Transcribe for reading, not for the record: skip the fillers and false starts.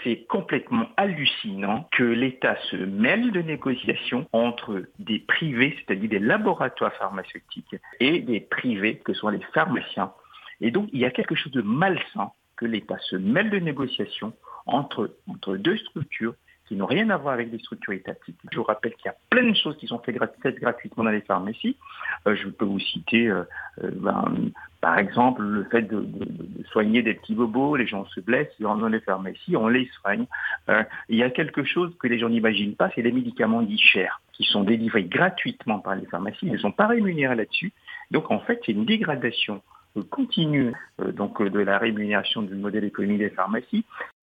c'est complètement hallucinant que l'État se mêle de négociations entre des privés, c'est-à-dire des laboratoires pharmaceutiques, et des privés que sont les pharmaciens. Et donc, il y a quelque chose de malsain que l'État se mêle de négociations entre deux structures qui n'ont rien à voir avec des structures étatiques. Je vous rappelle qu'il y a plein de choses qui sont faites gratuitement dans les pharmacies. Je peux vous citer, par exemple, le fait de soigner des petits bobos. Les gens se blessent, ils rentrent dans les pharmacies, on les soigne. Il y a quelque chose que les gens n'imaginent pas, c'est les médicaments dits chers, qui sont délivrés gratuitement par les pharmacies. Ils ne sont pas rémunérés là-dessus. Donc, en fait, c'est une dégradation continue de la rémunération du modèle économique des pharmacies.